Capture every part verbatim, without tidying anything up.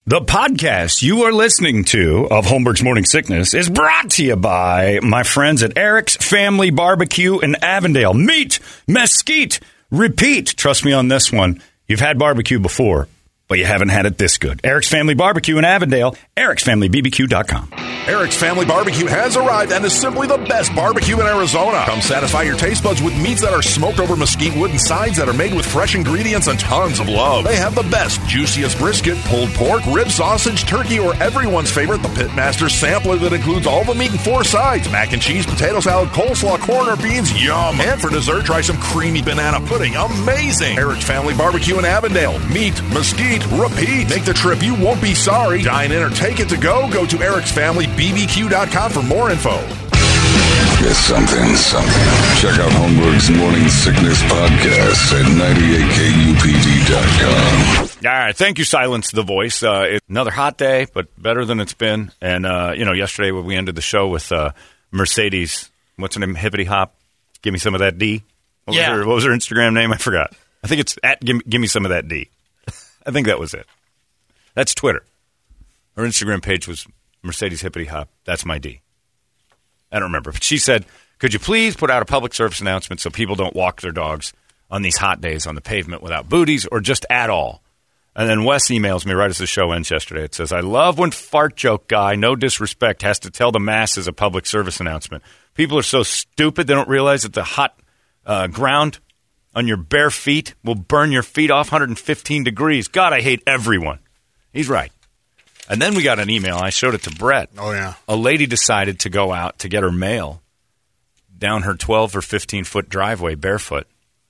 The podcast you are listening to of Holmberg's Morning Sickness is brought to you by my friends at Eric's Family Barbecue in Avondale. Meet, mesquite, repeat. Trust me on this one. You've had barbecue before, but you haven't had it this good. Eric's Family Barbecue in Avondale, erics family b b q dot com. Eric's Family Barbecue has arrived and is simply the best barbecue in Arizona. Come satisfy your taste buds with meats that are smoked over mesquite wood and sides that are made with fresh ingredients and tons of love. They have the best, juiciest brisket, pulled pork, rib sausage, turkey, or everyone's favorite, the Pitmaster Sampler that includes all the meat in four sides, mac and cheese, potato salad, coleslaw, corn or beans, yum. And for dessert, try some creamy banana pudding, amazing. Eric's Family Barbecue in Avondale. Meat, mesquite, repeat. Make the trip, you won't be sorry. Dine in or take it to go. Go to erics family b b q dot com for more info. It's something, something. Check out Holmberg's Morning Sickness Podcast at ninety-eight k u p d dot com. All right, thank you, Silence the Voice. Uh, it's another hot day, but better than it's been. And, uh, you know, yesterday we ended the show with uh, Mercedes, what's her name, Hippity Hop, give me some of that D. What, yeah. was her, what was her Instagram name? I forgot. I think it's at give, give me some of that D. I think that was it. That's Twitter. Her Instagram page was Mercedes Hippity Hop. That's my D. I don't remember. But she said, could you please put out a public service announcement so people don't walk their dogs on these hot days on the pavement without booties or just at all? And then Wes emails me right as the show ends yesterday. It says, I love when fart joke guy, no disrespect, has to tell the masses a public service announcement. People are so stupid they don't realize that the hot uh, ground on your bare feet will burn your feet off one hundred fifteen degrees. God, I hate everyone. He's right. And then we got an email. I showed it to Brett. Oh, yeah. A lady decided to go out to get her mail down her twelve or fifteen-foot driveway barefoot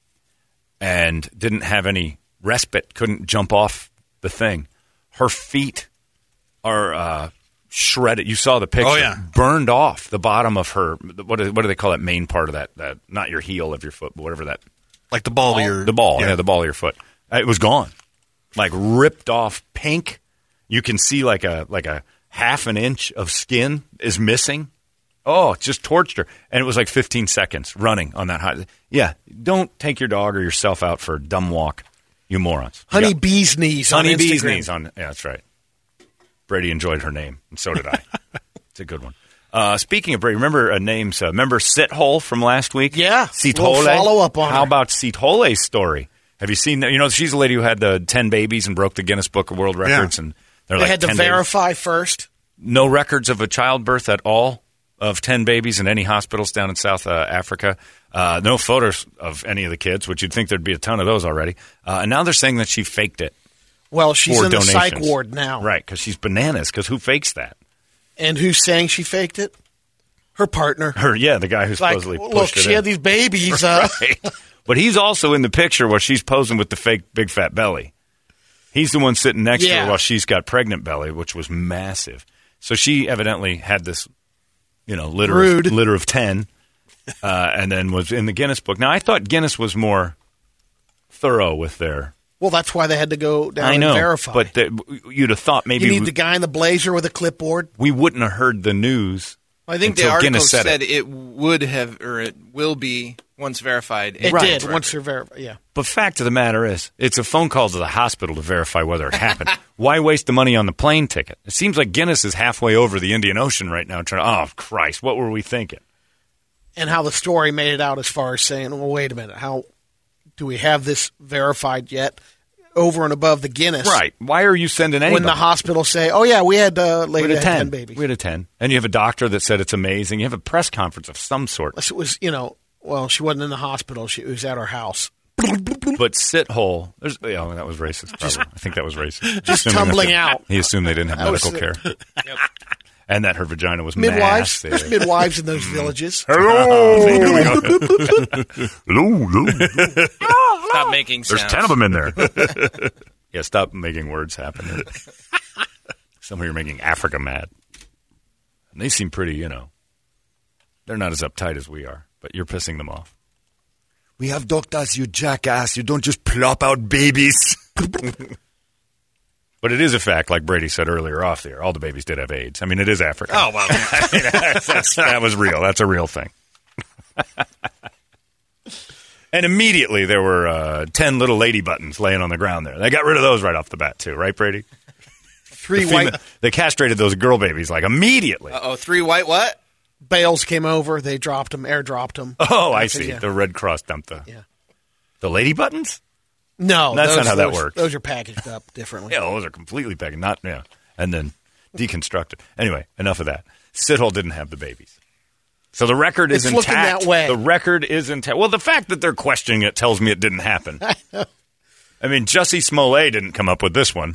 and didn't have any respite, couldn't jump off the thing. Her feet are uh, shredded. You saw the picture. Oh, yeah. Burned off the bottom of her, what do, what do they call that main part of that, that? Not your heel of your foot, but whatever that. Like the ball, ball of your... The ball, yeah. yeah, the ball of your foot. It was gone. Like ripped off pink. You can see like a like a half an inch of skin is missing. Oh, it just torched her. And it was like fifteen seconds running on that high. Yeah, don't take your dog or yourself out for a dumb walk, you morons. Honey yeah. Bee's Knees Honey on Bee's Instagram. Knees on, yeah, that's right. Brady enjoyed her name, and so did I. It's a good one. Uh, speaking of Brady, remember uh, names, uh, remember Sithole from last week? Yeah. Sithole. We'll follow up on How her. about Sithole's story? Have you seen that? You know, she's a lady who had the ten babies and broke the Guinness Book of World Records. Yeah. and they're They like had to ten verify babies. first. No records of a childbirth at all of ten babies in any hospitals down in South uh, Africa. Uh, no photos of any of the kids, which you'd think there'd be a ton of those already. Uh, and now they're saying that she faked it. Well, she's for in the psych donations. ward now. Right, because she's bananas, because who fakes that? And who's saying she faked it? Her partner. Her, yeah, the guy who Like, supposedly look, pushed it she in. had these babies. Uh, Right. But he's also in the picture where she's posing with the fake big fat belly. He's the one sitting next to Yeah. her while she's got pregnant belly, which was massive. So she evidently had this, you know, litter Rude. of, litter of ten, uh, and then was in the Guinness Book. Now, I thought Guinness was more thorough with their... well, that's why they had to go down I know, and verify. but the, you'd have thought maybe you need we, the guy in the blazer with a clipboard. we wouldn't have heard the news. I think the until article Guinness said, said it. it. would have, or it will be once verified. It Right. did once they're verified. Yeah. But fact of the matter is, it's a phone call to the hospital to verify whether it happened. Why waste the money on the plane ticket? It seems like Guinness is halfway over the Indian Ocean right now trying to, oh, Christ, what were we thinking? And how the story made it out as far as saying, well, wait a minute, how do we have this verified yet? Over and above the Guinness. Right. Why are you sending anybody? When the hospital say, oh, yeah, we had uh, we lady had a that had ten. ten babies. We had a ten. And you have a doctor that said it's amazing. You have a press conference of some sort. Unless it was, you know, well, she wasn't in the hospital. She was at her house. But Sithole, there's, oh, that was racist, probably. I think that was racist. Just Assuming tumbling that- out. He assumed they didn't have That was medical care. Yep. And that her vagina was Midwives. massive. There's midwives in those villages. Hello. Hello. Hello. Stop making sounds. There's ten of them in there. Yeah, stop making words happen. Some of you are making Africa mad. And they seem pretty, you know, they're not as uptight as we are, but you're pissing them off. We have doctors, you jackass. You don't just plop out babies. But it is a fact, like Brady said earlier off the air, all the babies did have AIDS. I mean, it is Africa. Oh, well. I mean, that's, that's, that was real. That's a real thing. And immediately there were uh, ten little lady buttons laying on the ground there. They got rid of those right off the bat, too. Right, Brady? Three The female- white They castrated those girl babies like immediately. Uh oh, three white what? bales came over. They dropped them, airdropped them. Oh, I see. Yeah. The Red Cross dumped the Yeah. the lady buttons. No, That's those, not how that those- works. Those are packaged up differently. Yeah, those are completely packaged. Not yeah, and then deconstructed. Anyway, enough of that. Sithole didn't have the babies. So the record is It's looking intact. that way. The record is intact. Well, the fact that they're questioning it tells me it didn't happen. I mean, Jussie Smollett didn't come up with this one.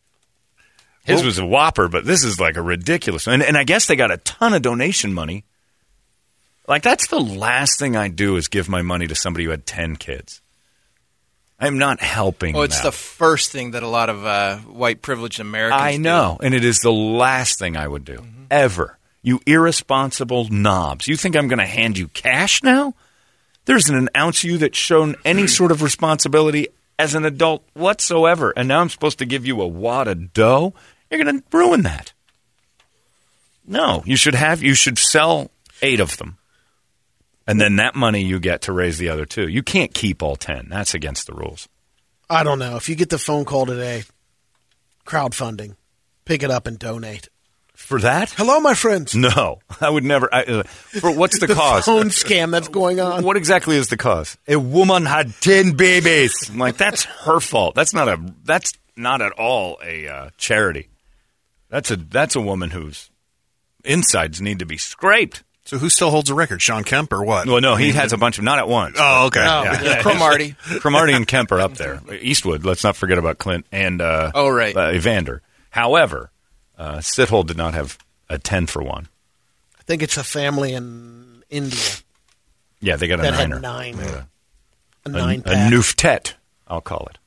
His Well- was a whopper, but this is like a ridiculous one. And, and I guess they got a ton of donation money. Like, that's the last thing I do is give my money to somebody who had ten kids. I'm not helping Well, it's them. the first thing that a lot of uh, white privileged Americans I know, and it is the last thing I would do, Mm-hmm. ever. You irresponsible knobs. You think I'm going to hand you cash now? There isn't an ounce of you that's shown any sort of responsibility as an adult whatsoever, and now I'm supposed to give you a wad of dough? You're going to ruin that. No, you should have. You should sell eight of them, and then that money you get to raise the other two. You can't keep all ten. That's against the rules. I don't know. If you get the phone call today, crowdfunding, pick it up and donate. For that? Hello, my friends. No, I would never. I, uh, for what's the, The cause? phone scam that's going on. What exactly is the cause? A woman had ten babies. I'm like, that's her fault. That's not a. That's not at all a uh, charity. That's a. That's a woman whose insides need to be scraped. So who still holds the record? Sean Kemp or what? Well, no, he has a bunch of not at once. Oh, okay. Oh, Yeah. yeah. Cromartie. Cromartie and Kemp are up there. Eastwood. Let's not forget about Clint and uh, Oh, right. uh, Evander. However, uh, Sithole did not have a ten for one. I think it's a family in India Yeah, they got a that had niner. nine. Yeah. A a, nine a pack. Nuftet, I'll call it.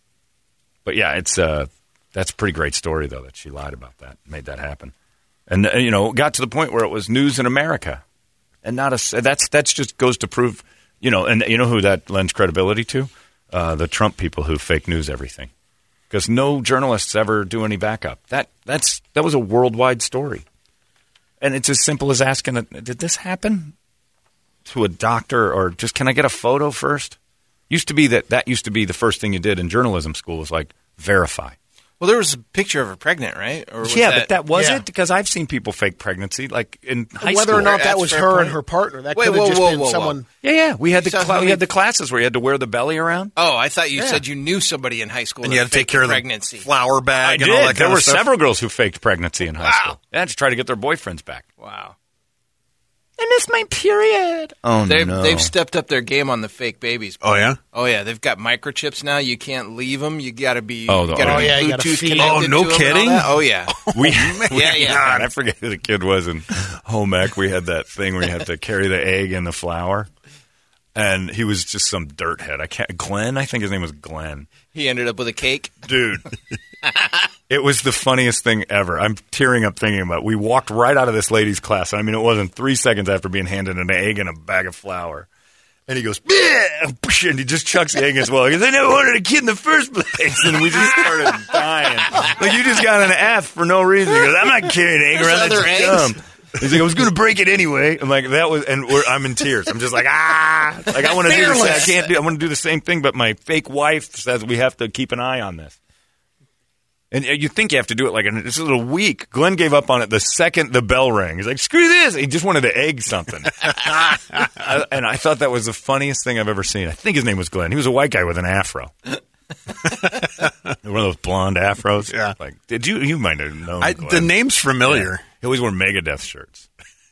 But yeah, it's uh, that's a pretty great story though that she lied about that, made that happen, and uh, you know, got to the point where it was news in America, and not a that's that's just goes to prove, you know, and you know who that lends credibility to, uh, the Trump people who fake news everything, because no journalists ever do any backup. That that's that was a worldwide story, and it's as simple as asking, did this happen to a doctor, or just can I get a photo first? Used to be that that used to be the first thing you did in journalism school was like verify. Well, there was a picture of her pregnant, right? Or was Yeah, that, but that was Yeah. it because I've seen people fake pregnancy like in high Whether school. or not that That's was fair her point. and her partner, that Wait, could have whoa, just whoa, been whoa, whoa. someone. yeah, yeah, we had the So cla- how we many- had the classes where you had to wear the belly around. Oh, I thought you Yeah. said you knew somebody in high school And that you had to take faked care of pregnancy. the flour I bag and did. all that There kind were of stuff. several girls who faked pregnancy in high Wow. school. They had to try to get their boyfriends back. Wow. And it's my period. Oh They've, no! they've stepped up their game on the fake babies. Oh, yeah? Oh, yeah. They've got microchips now. You can't leave them. You got to be, Oh, the- you gotta oh, be yeah, you gotta Bluetooth feed 'em. connected Oh, no to 'em and all kidding? that. Oh, yeah. We, Yeah, yeah. God, I forget who the kid was in home ec. We had that thing where you had to carry the egg and the flour, and he was just some dirt head. I can't. Glenn, I think his name was Glenn. He ended up with a cake. Dude, it was the funniest thing ever. I'm tearing up thinking about it. We walked right out of this lady's class. I mean, it wasn't three seconds after being handed an egg and a bag of flour. And he goes, "Bleh!" And he just chucks the egg as well. He goes, I never wanted a kid in the first place. And we just started dying. Like, you just got an F for no reason. He goes, I'm not carrying an egg There's around. That's other eggs. dumb. He's like, I was going to break it anyway. I'm like, that was, and we're, I'm in tears. I'm just like, ah. Like, I want to do this. I can't do, I want to do the same thing, but my fake wife says we have to keep an eye on this. And you think you have to do it like in this is a week. Glenn gave up on it the second the bell rang. He's like, screw this. He just wanted to egg something. I- and I thought that was the funniest thing I've ever seen. I think his name was Glenn. He was a white guy with an afro. One of those blonde afros. Yeah. Like, did you, you might have known I, Glenn. the name's familiar. He always wore Megadeth shirts.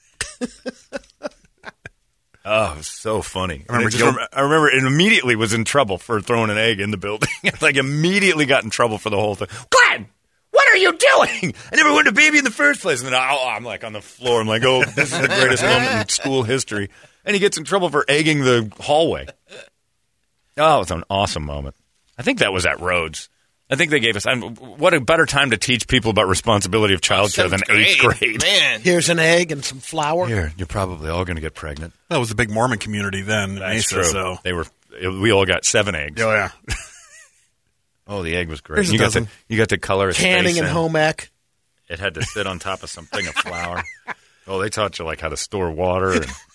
Oh, it was so funny. I remember I, just Gil- rem- I remember it immediately was in trouble for throwing an egg in the building. Like, immediately got in trouble for the whole thing. Glenn, what are you doing? I never wanted a baby in the first place. And then I, I'm like on the floor. I'm like, oh, this is the greatest moment in school history. And he gets in trouble for egging the hallway. Oh, it was an awesome moment. I think that was at Rhodes. I think they gave us, I'm, what a better time to teach people about responsibility of child care than Seventh eighth grade. Man. Here's an egg and some flour. Here, you're probably all going to get pregnant. That was the big Mormon community then. in That's Mesa, true. So. They were. We all got seven eggs. Oh, yeah. Oh, the egg was great. Here's a You got dozen. to you got to color its Canning face and in. home ec. It had to sit on top of something of flour. Oh, they taught you like how to store water and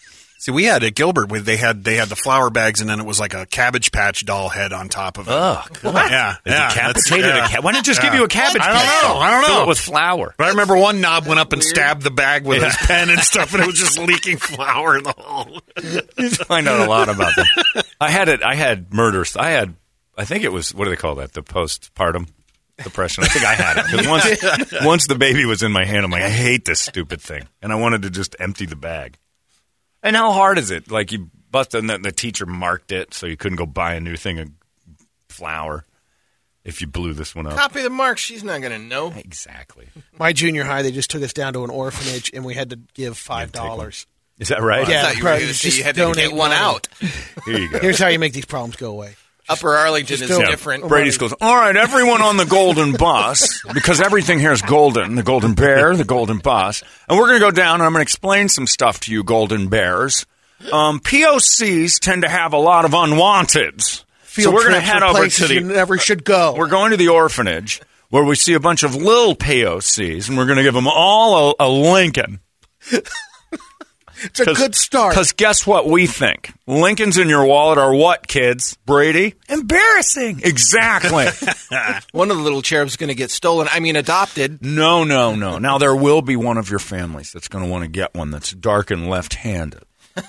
See, we had at Gilbert with they had they had the flour bags, and then it was like a Cabbage Patch doll head on top of it. Oh, God. Yeah, They yeah, decapitated that's- a cat. Why not just yeah. give you a cabbage I don't patch? know. I don't know. Fill it with flour. But I remember one knob went up and stabbed the bag with his pen and stuff, and it was just leaking flour in the hole. You find out a lot about them. I had it. I had murders. I had. I think it was. What do they call that? The postpartum depression. I think I had it because once, once the baby was in my hand, I'm like, I hate this stupid thing, and I wanted to just empty the bag. And how hard is it? Like you busted, and the, the teacher marked it, so you couldn't go buy a new thing of flour if you blew this one up. Copy the mark. She's not going to know. Exactly. My junior high, they just took us down to an orphanage, and we had to give five dollars. Is that right? Yeah, I thought you were probably going to say just you had to donate get one money. out. Here you go. Here's how you make these problems go away. Upper Arlington is don't- Yeah, different. Brady's goes, all right, everyone on the Golden Bus, because everything here is golden, the Golden Bear, the Golden Bus, and we're going to go down and I'm going to explain some stuff to you, Golden Bears. Um, P O Cs tend to have a lot of unwanteds. Field so we're going to trips head are over places to you the... never should go. We're going to the orphanage where we see a bunch of little P O Cs, and we're going to give them all a, a Lincoln. It's a good start. Because guess what we think? Lincolns in your wallet are what, kids? Brady? Embarrassing. Exactly. One of the little cherubs is going to get stolen. I mean, adopted. No, no, no. Now, there will be one of your families that's going to want to get one that's dark and left-handed.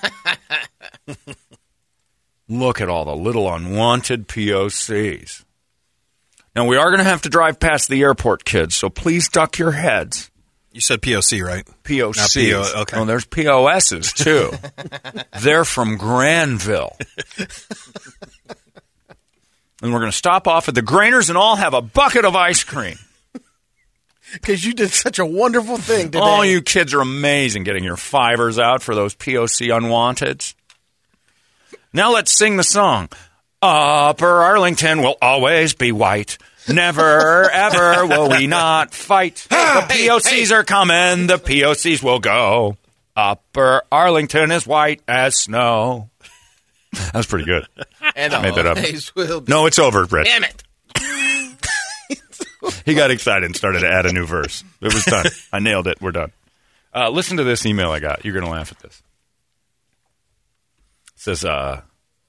Look at all the little unwanted P O Cs. Now, we are going to have to drive past the airport, kids, so please duck your heads. You said P O C, right? P O Cs. Not P O- okay. Oh, there's P O Ss, too. They're from Granville. And we're going to stop off at the Grainers and all have a bucket of ice cream. Because you did such a wonderful thing today. All you kids are amazing getting your fivers out for those P O C unwanteds. Now let's sing the song. Upper Arlington will always be white. Never, ever will we not fight. The P O Cs are coming. The P O Cs will go. Upper Arlington is white as snow. That was pretty good. And I made that up. always will be. No, it's over, Brett. Damn it. He got excited and started to add a new verse. It was done. I nailed it. We're done. Uh, listen to this email I got. You're going to laugh at this. It says, uh,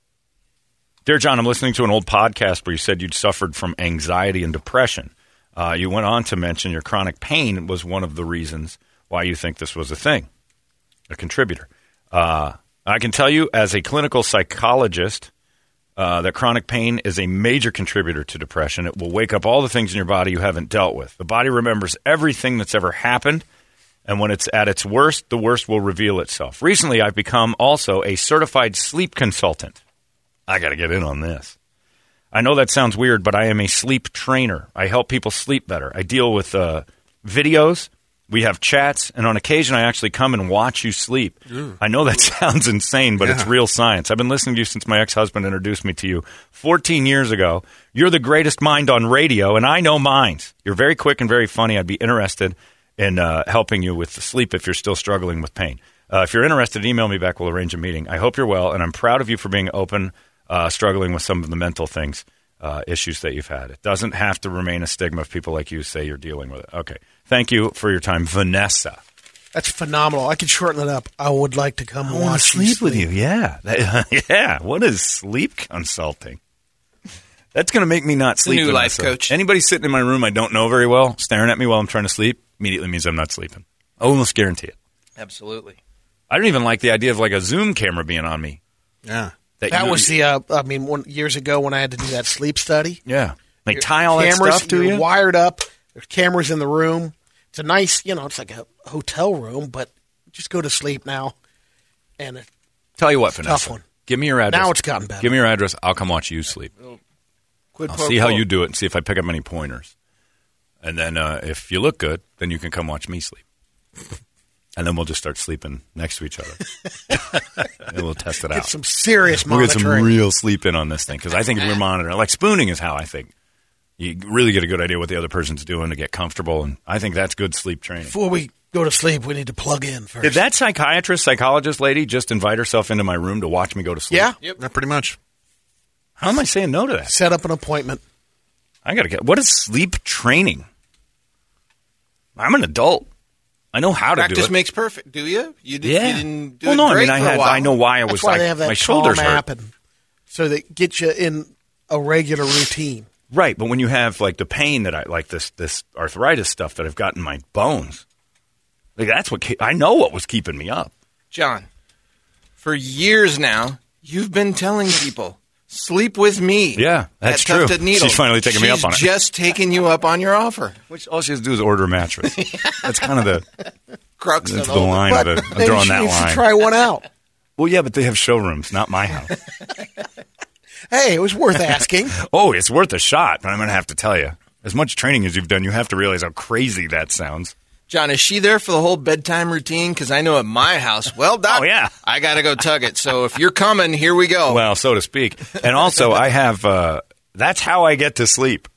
Dear John, I'm listening to an old podcast where you said you'd suffered from anxiety and depression. Uh, you went on to mention your chronic pain was one of the reasons why you think this was a thing, a contributor. Uh, I can tell you as a clinical psychologist uh, that chronic pain is a major contributor to depression. It will wake up all the things in your body you haven't dealt with. The body remembers everything that's ever happened, and when it's at its worst, the worst will reveal itself. Recently, I've become also a certified sleep consultant. I got to get in on this. I know that sounds weird, but I am a sleep trainer. I help people sleep better. I deal with uh, videos. We have chats, and on occasion, I actually come and watch you sleep. Ooh. I know that sounds insane, but yeah. It's real science. I've been listening to you since my ex-husband introduced me to you fourteen years ago. You're the greatest mind on radio, and I know minds. You're very quick and very funny. I'd be interested in uh, helping you with the sleep if you're still struggling with pain. Uh, if you're interested, email me back. We'll arrange a meeting. I hope you're well, and I'm proud of you for being open, uh, struggling with some of the mental things, uh, issues that you've had. It doesn't have to remain a stigma if people like you say you're dealing with it. Okay. Thank you for your time, Vanessa. That's phenomenal. I could shorten it up. I would like to come I watch want to sleep, sleep with you. Yeah. That, yeah. What is sleep consulting? That's going to make me not sleep. The new life Vanessa. coach. Anybody sitting in my room I don't know very well, staring at me while I'm trying to sleep, immediately means I'm not sleeping. I almost guarantee it. Absolutely. I don't even like the idea of like a Zoom camera being on me. Yeah. That, you know, was the, uh, I mean, one, years ago when I had to do that sleep study. Yeah. They tie all that cameras, stuff to you're you? wired up. There's cameras in the room. It's a nice, you know, it's like a hotel room, but just go to sleep now. And it, Tell you what, tough Vanessa. one. Give me your address. Now it's gotten better. Give me your address. I'll come watch you sleep. Quid I'll pro see how quo. you do it and see if I pick up any pointers. And then uh, if you look good, then you can come watch me sleep. And then we'll just start sleeping next to each other. And we'll test it Get out. some serious We'll get monitoring. some real sleep in on this thing because I think if we're monitoring, like spooning is how I think. You really get a good idea what the other person's doing to get comfortable, and I think that's good sleep training. Before we go to sleep, we need to plug in first. Did that psychiatrist, psychologist lady just invite herself into my room to watch me go to sleep? Yeah. Yep. Yeah, pretty much. How am I saying no to that? Set up an appointment. I got to get. What is sleep training? I'm an adult. I know how to Practice do it. makes perfect. Do you? You, did, yeah. you didn't do well, it no, great I mean, I for a had. while. I know why I was. That's why I, they have that my Calm shoulders app, hurt. and so they get you in a regular routine. Right, but when you have like the pain that I like this this arthritis stuff that I've got in my bones, like that's what ke- I know what was keeping me up. John, for years now, you've been telling people, sleep with me. Yeah, that's at true. Tufted Needle. She's finally taking me up on it. She's just taking you up on your offer. Which all she has to do is order a mattress. That's kind of the Crux that's of the all line But of it. I'm maybe drawing she that needs to line. try one out. Well, yeah, but they have showrooms, not my house. Hey, it was worth asking. Oh, it's worth a shot, but I'm going to have to tell you. As much training as you've done, you have to realize how crazy that sounds. John, is she there for the whole bedtime routine? Because I know at my house, well, Doc, Oh, yeah. I got to go tug it. So if you're coming, here we go. Well, so to speak. And also, I have, uh, that's how I get to sleep.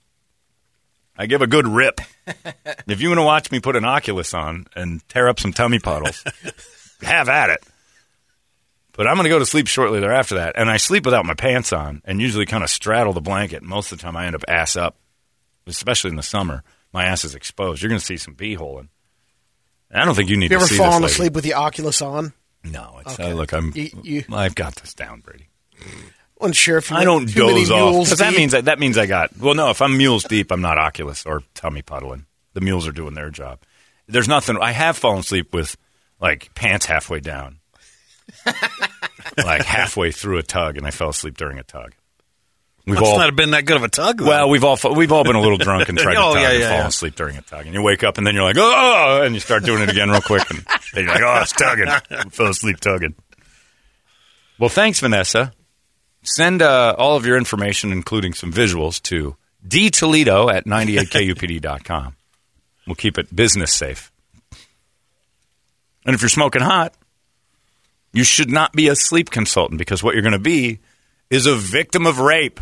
I give a good rip. If you want to watch me put an Oculus on and tear up some tummy puddles, have at it. But I'm going to go to sleep shortly thereafter that. And I sleep without my pants on and usually kind of straddle the blanket. Most of the time I end up ass up, especially in the summer. My ass is exposed. You're going to see some bee-holing. I don't think you need You to ever see fallen this, lady. asleep with the Oculus on? No. It's, Okay. uh, look, I'm, You- you- I've got this down, Brady. Wasn't sure if you I went don't too many doze off mules because that deep. means I, that means I got well. No, if I'm mules deep, I'm not Oculus or tummy puddling. The mules are doing their job. There's nothing. I have fallen asleep with like pants halfway down, like halfway through a tug, and I fell asleep during a tug. We've Must all not have been that good of a tug. Then. well, we've all we've all been a little drunk and tried to Oh, tug yeah, and yeah, fallen yeah. asleep during a tug, and you wake up and then you're like, oh, and you start doing it again real quick, and then you're like, oh, it's tugging. I fell asleep tugging. Well, thanks, Vanessa. Send uh, all of your information, including some visuals, to d toledo at ninety-eight K U P D dot com. We'll keep it business safe. And if you're smoking hot, you should not be a sleep consultant because what you're going to be is a victim of rape.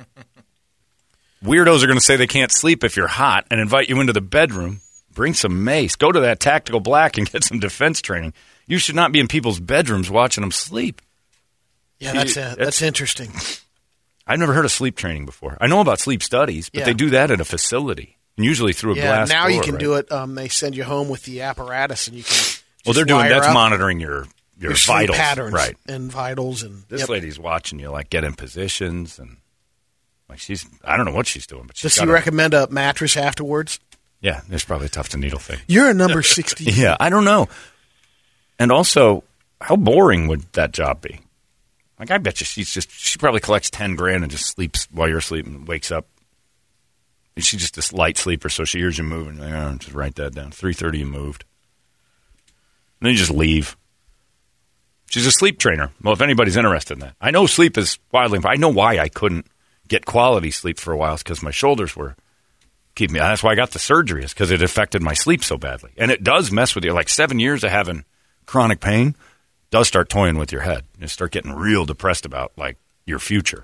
Weirdos are going to say they can't sleep if you're hot and invite you into the bedroom. Bring some mace. Go to that Tactical Black and get some defense training. You should not be in people's bedrooms watching them sleep. Yeah, that's uh, That's- that's interesting. I've never heard of sleep training before. I know about sleep studies, but Yeah. they do that at a facility, and usually through a Yeah, glass now door, you can right? do it. Um, they send you home with the apparatus, and you can. Just Well, they're doing wire that's up monitoring your your, your sleep vitals, patterns, right? and vitals, and This yep. lady's watching you, like get in positions, and like she's I don't know what she's doing, but she's Does got he a- recommend a mattress afterwards? Yeah, it's probably a tough to needle thing. You're a number sixty. Yeah, I don't know. And also, how boring would that job be? Like, I bet you she's just she probably collects ten grand and just sleeps while you're asleep and wakes up. And she's just this light sleeper, so she hears you moving. Like, oh, just write that down. Three thirty, you moved. And then you just leave. She's a sleep trainer. Well, if anybody's interested in that, I know sleep is wildly. I know why I couldn't get quality sleep for a while. It's because my shoulders were keeping me. That's why I got the surgery. Is because it affected my sleep so badly, and it does mess with you. Like seven years of having chronic pain does start toying with your head. You start getting real depressed about like your future.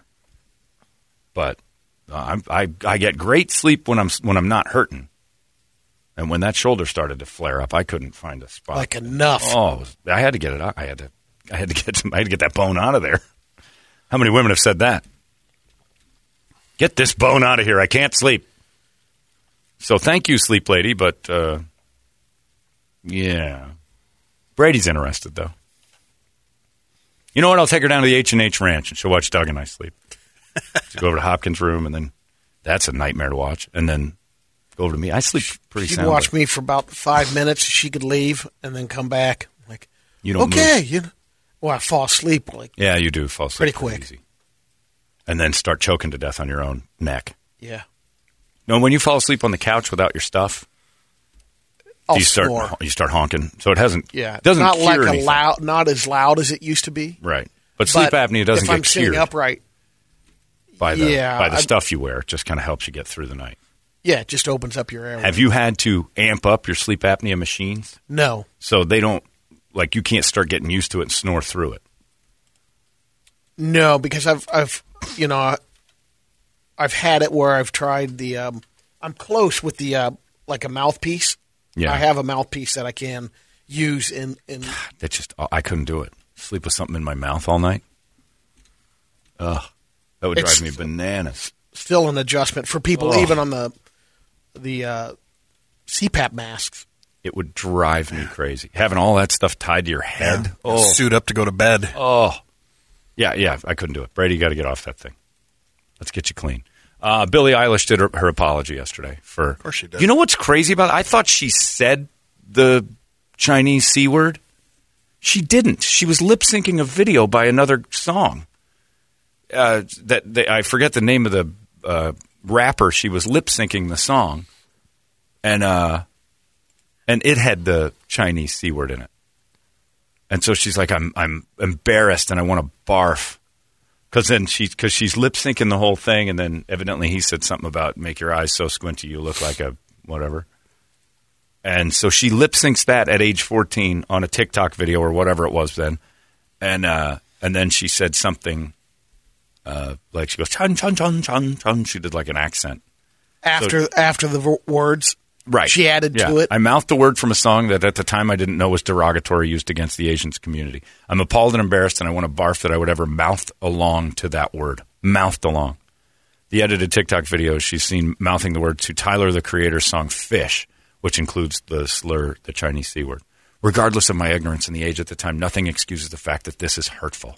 But uh, I, I I get great sleep when I'm when I'm not hurting, and when that shoulder started to flare up, I couldn't find a spot. Like enough. Oh, it was, I had to get it out. I had to I had to get some, I had to get that bone out of there. How many women have said that? Get this bone out of here. I can't sleep. So thank you, sleep lady, but uh, yeah, Brady's interested though. You know what? I'll take her down to the H and H Ranch, and she'll watch Doug and I sleep. She'll go over to Hopkins' room, and then that's a nightmare to watch. And then go over to me. I sleep pretty She'd soundly. watch me for about five minutes. She could leave and then come back. Like, You don't okay, move. you know. Well, I fall asleep like, Yeah, you do fall asleep Pretty pretty quick. easy. And then start choking to death on your own neck. yeah. No, when you fall asleep on the couch without your stuff, I'll you start snore. you start honking. So it hasn't Yeah, doesn't not cure like a anything. loud, not as loud as it used to be. Right. But sleep But apnea doesn't if get I'm sitting cured upright, by the yeah, by the I'm- stuff you wear. It just kind of helps you get through the night. yeah, it just opens up your airway. Have you had to amp up your sleep apnea machines No, so they don't like you can't start getting used to it and snore through it? no, because I've, I've, you know, I've had it where I've tried the. Um, I'm close with the uh, like a mouthpiece. Yeah. I have a mouthpiece that I can use in in. That just I couldn't do it. Sleep with something in my mouth all night. Ugh, that would It's- drive me bananas. Still an adjustment for people, Oh. even on the the uh, C PAP masks. It would drive me crazy. Having all that stuff tied to your head. Yeah. Oh. Suit up to go to bed. Oh. Yeah, yeah, I couldn't do it. Brady, you got to get off that thing. Let's get you clean. Uh, Billie Eilish did her, her apology yesterday. For, of course she did. You know what's crazy about it? I thought she said the Chinese C word. She didn't. She was lip-syncing a video by another song. Uh, that they, I forget the name of the uh, rapper. She was lip-syncing the song. And... uh And it had the Chinese C word in it. And so she's like, I'm I'm embarrassed and I want to barf. Because then she, because she's lip syncing the whole thing. And then evidently he said something about make your eyes so squinty you look like a whatever. And so she lip syncs that at age fourteen on a TikTok video or whatever it was then. And uh, and then she said something uh, like she goes, chun, chun, chun, chun, chun. She did like an accent. After, So- after the v- words. Right. She added yeah. to it. I mouthed the word from a song that at the time I didn't know was derogatory used against the Asians community. I'm appalled and embarrassed, and I want to barf that I would ever mouth along to that word. Mouthed along. The edited TikTok videos she's seen mouthing the word to Tyler, the Creator's song Fish, which includes the slur, the Chinese C word. Regardless of my ignorance and the age at the time, nothing excuses the fact that this is hurtful.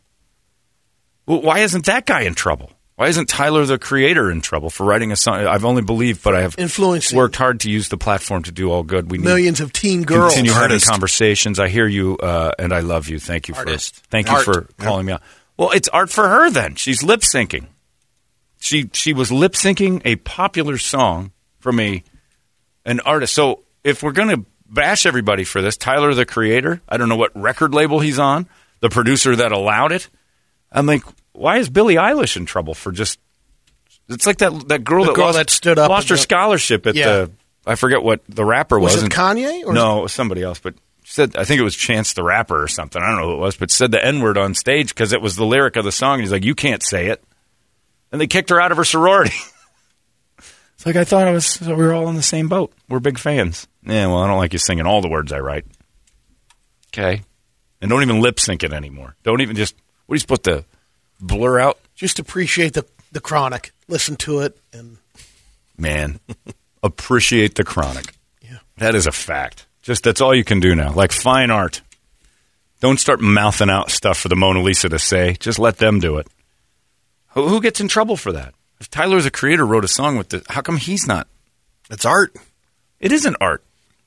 Well, why isn't that guy in trouble? Why isn't Tyler, the Creator, in trouble for writing a song? I've only believed, but I have Influencing worked hard to use the platform to do all good. We need millions of teen to girls. continue having Artist. conversations. I hear you, uh, and I love you. Thank you for Artist. thank you Art. for calling me out. Well, it's art for her then. She's lip syncing. She she was lip syncing a popular song from a an artist. So if we're going to bash everybody for this, Tyler, the Creator, I don't know what record label he's on, the producer that allowed it. I'm like, why is Billie Eilish in trouble for just? It's like that that girl The that girl lost, that stood up lost her and- scholarship at Yeah. the. I forget what the rapper was. Was it and- Kanye? Or no, it was somebody else. But she said, I think it was Chance the Rapper or something. I don't know who it was, but said the N word on stage because it was the lyric of the song. And he's like, you can't say it. And they kicked her out of her sorority. It's like I thought I was. We were all in the same boat. We're big fans. Yeah, well, I don't like you singing all the words I write. Okay, and don't even lip sync it anymore. Don't even just. What are you supposed to blur out? Just appreciate the, the Chronic. Listen to it. and Man, appreciate the Chronic. Yeah. That is a fact. Just that's all you can do now. Like fine art. Don't start mouthing out stuff for the Mona Lisa to say. Just let them do it. Who, who gets in trouble for that? If Tyler, the Creator, wrote a song with the, how come he's not? It's art. It isn't art.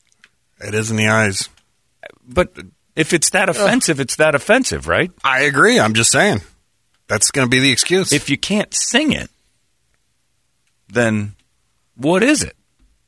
It is in the eyes. But if it's that offensive, it's that offensive, right? I agree. I'm just saying. That's going to be the excuse. If you can't sing it, then what is it?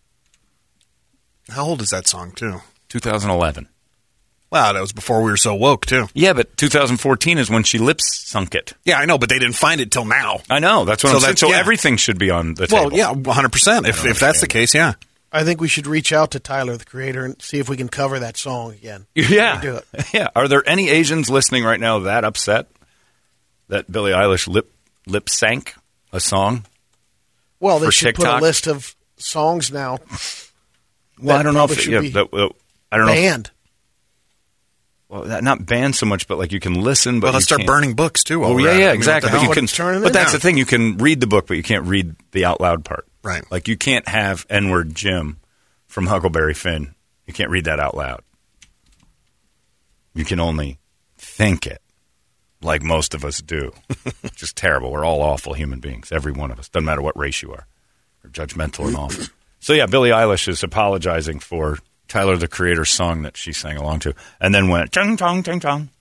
How old is that song, too? twenty eleven. Wow, that was before we were so woke, too. Yeah, but two thousand fourteen is when she lip sunk it. Yeah, I know, but they didn't find it till now. I know. That's what So I'm saying. that's- So yeah. everything should be on the Well, table. yeah, one hundred percent. If, if that's the case, yeah. I think we should reach out to Tyler, the Creator, and see if we can cover that song again. Yeah. Do it. Yeah. Are there any Asians listening right now that upset that Billie Eilish lip lip sank a song? Well, they For should put TikTok? a list of songs now. Well, that I don't know if probably it, should yeah, be that, uh, I don't know. If, banned. well, that, not banned so much, but like you can listen, but Well, let's you start can't- burning books, too. while Oh we're yeah, at it. I yeah, mean, exactly. what But the you hell? can. It's turning But that's into. the thing. You can read the book, but you can't read the out loud part. Right. Like you can't have N-word Jim from Huckleberry Finn. You can't read that out loud. You can only think it, like most of us do. Which is terrible. We're all awful human beings. Every one of us. Doesn't matter what race you are. We're judgmental and awful. So yeah, Billie Eilish is apologizing for Tyler, the Creator's song that she sang along to, and then went chung chong chung chong.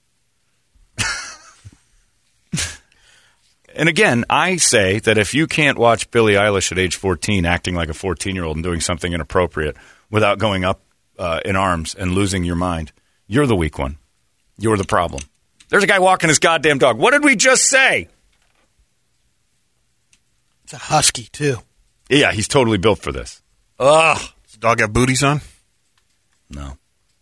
And again, I say that if you can't watch Billie Eilish at age fourteen acting like a fourteen-year-old and doing something inappropriate without going up uh, in arms and losing your mind, you're the weak one. You're the problem. There's a guy walking his goddamn dog. What did we just say? It's a husky, too. Yeah, he's totally built for this. Ugh. Does the dog have booties on? No.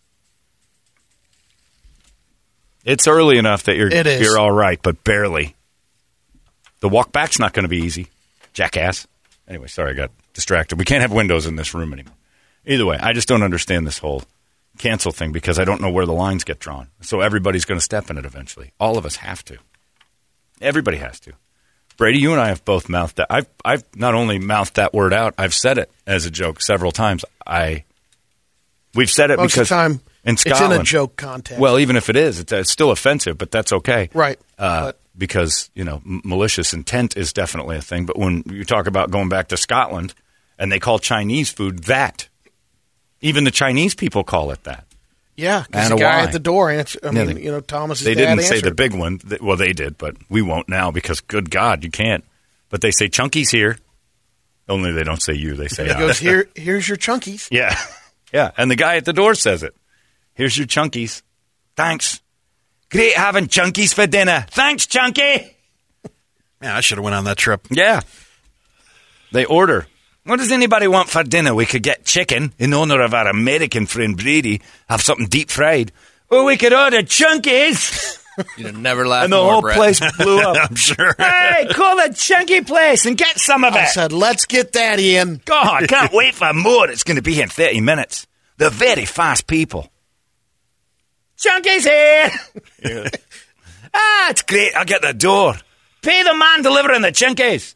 It's early enough that you're It is. you're all right, but barely. The walk back's not going to be easy, jackass. Anyway, sorry, I got distracted. We can't have windows in this room anymore. Either way, I just don't understand this whole cancel thing because I don't know where the lines get drawn. So everybody's going to step in it eventually. All of us have to. Everybody has to. Brady, you and I have both mouthed that. I've I've not only mouthed that word out, I've said it as a joke several times. I We've said it Most because of the time, in it's Scotland, in a joke context. well, even if it is, it's, it's still offensive, but that's okay. Right. Uh, But- because, you know, m- malicious intent is definitely a thing. But when you talk about going back to Scotland and they call Chinese food that, even the Chinese people call it that. yeah, because and the a guy why. at the door answered. I Yeah, mean, they- you know, Thomas's They dad didn't say answered. the big one. Th- Well, they did, but we won't now because, good God, you can't. But they say Chunky's here. Only they don't say you. They say He I. goes, here, here's your chunkies. Yeah. Yeah. And the guy at the door says it. Here's your Chunkies. Thanks. Great having Chunkies for dinner. Thanks, Chunky. Yeah, I should have went on that trip. Yeah. They order. What does anybody want for dinner? We could get chicken in honor of our American friend Brady. Have something deep fried. Or we could order Chunkies. You'd have never laughed And the more, whole Brett. place blew up. I'm sure. Hey, call the Chunky place and get some of I it. said, let's get that in. God, I can't wait for more. It's going to be here in thirty minutes. They're very fast people. Chunky's here. Ah, it's great. I'll get the door. Pay the man delivering the Chunkies.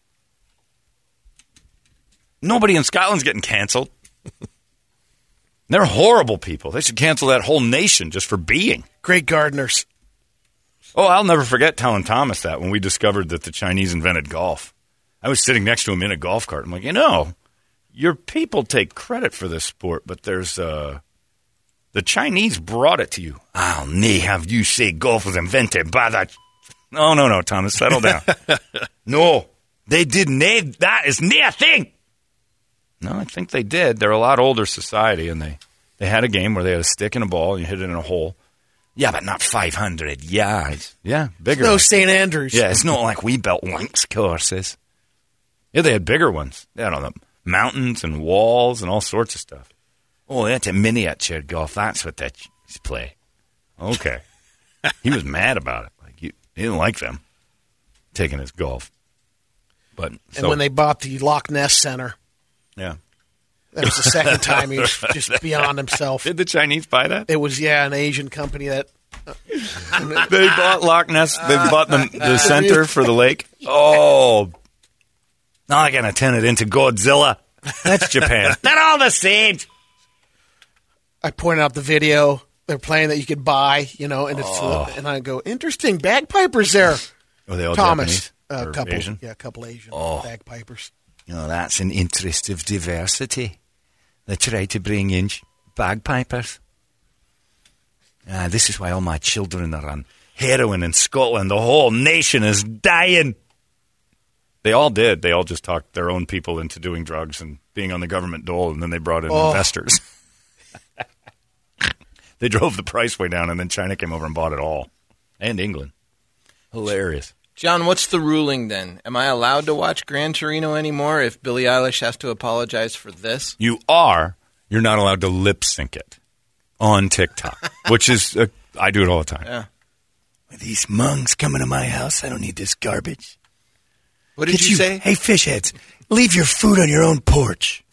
Nobody in Scotland's getting cancelled. They're horrible people. They should cancel that whole nation just for being. Great gardeners. Oh, I'll never forget telling Thomas that when we discovered that the Chinese invented golf. I was sitting next to him in a golf cart. I'm like, you know, your people take credit for this sport, but there's uh, the Chinese brought it to you. I'll nay have you say golf was invented by the. No, no, no, Thomas, settle down. No, they didn't. That is near a thing. No, I think they did. They're a lot older society, and they, they had a game where they had a stick and a ball, and you hit it in a hole. Yeah, but not five hundred yards. Yeah, bigger. No, ones. Saint Andrews. Yeah, it's not like we built links courses. Yeah, they had bigger ones. They had on them mountains and walls and all sorts of stuff. Oh, that's a miniature golf. That's what they play. Okay. He was mad about it. Like he, he didn't like them taking his golf. But And so, when they bought the Loch Ness Center, yeah. that was the second time he was just beyond himself. Did the Chinese buy that? It was, yeah, an Asian company that. Uh, They bought Loch Ness. They bought the, the center for the lake. Oh, now I gotta turn it into Godzilla. That's Japan. Not all the same. I pointed out the video they're playing that you could buy, you know, and it's Oh. and I go, interesting bagpipers there. Were they all Thomas, Japanese a or couple, Asian? yeah, a couple Asian Oh. bagpipers. You know, that's an interest of diversity. They try to bring in bagpipers. Ah, this is why all my children are on heroin in Scotland. The whole nation is dying. They all did. They all just talked their own people into doing drugs and being on the government dole, and then they brought in Oh. investors. They drove the price way down, and then China came over and bought it all. And England. Hilarious. John, what's the ruling then? Am I allowed to watch Gran Torino anymore if Billie Eilish has to apologize for this? You are. You're not allowed to lip sync it on TikTok, which is, uh, I do it all the time. Yeah. These monks coming to my house, I don't need this garbage. What did you, say? Hey, fish heads, leave your food on your own porch.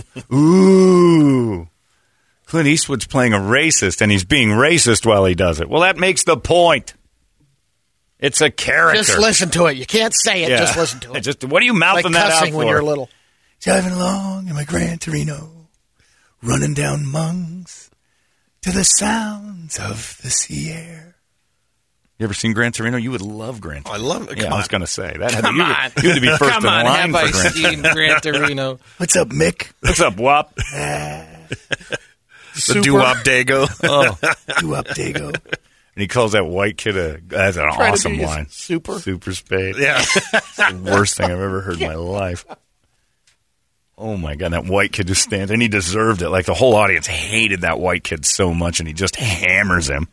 Ooh. Clint Eastwood's playing a racist, and he's being racist while he does it. Well, that makes the point. It's a character. Just listen to it. You can't say it. Yeah. Just listen to it. Just, what are you like mouthing that out cussing for? when you're little. Driving along in my Gran Torino, running down Mungs to the sounds of the sea air. You ever seen Gran Torino? You would love Gran Torino. I love it. Yeah, Come I was on. going to say that. Had to, Come you, on. would, you had to be first Come in on, line have I for Gran Torino. seen Gran Torino? What's up, Mick? What's up, Wop? The doo-wop Dago. Oh, you up, Dago? And he calls that white kid a. That's an Trying to awesome be line. super. super spade. Yeah. It's the worst thing I've ever heard in my life. Oh my god, that white kid just stands, and he deserved it. Like the whole audience hated that white kid so much, and he just hammers him.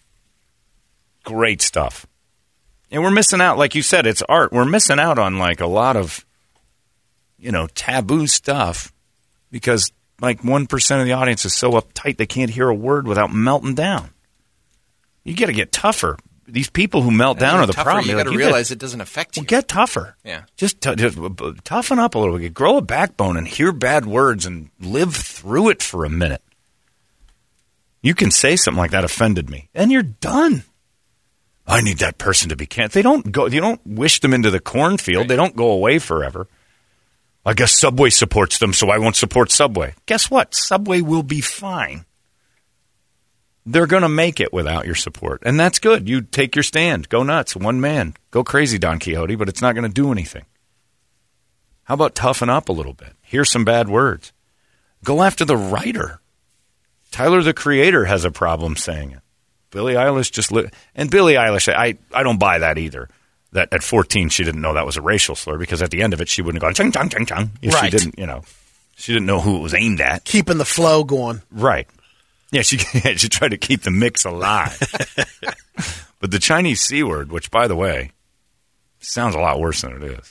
Great stuff. And we're missing out, like you said, it's art. We're missing out on like a lot of, you know, taboo stuff because like one percent of the audience is so uptight they can't hear a word without melting down. You got to get tougher. These people who melt down are the Tougher, problem. You They're got like, to you realize it doesn't affect you. Well, get tougher. Yeah. Just, t- just uh, toughen up a little bit. Grow a backbone and hear bad words and live through it for a minute. You can say something like that offended me, and you're done. I need that person to be canceled. They don't go. You don't wish them into the cornfield. Right. They don't go away forever. I guess Subway supports them, so I won't support Subway. Guess what? Subway will be fine. They're going to make it without your support, and that's good. You take your stand. Go nuts. One man. Go crazy, Don Quixote, but it's not going to do anything. How about toughen up a little bit? Hear some bad words. Go after the writer. Tyler, the Creator, has a problem saying it. Billie Eilish just li- and Billie Eilish, I, I don't buy that either. That at fourteen she didn't know that was a racial slur because at the end of it she wouldn't have gone chung chung chung chung if Right. she didn't, you know, she didn't know who it was aimed at. Keeping the flow going. Right. Yeah, she she tried to keep the mix alive. But the Chinese C word, which by the way sounds a lot worse than it is.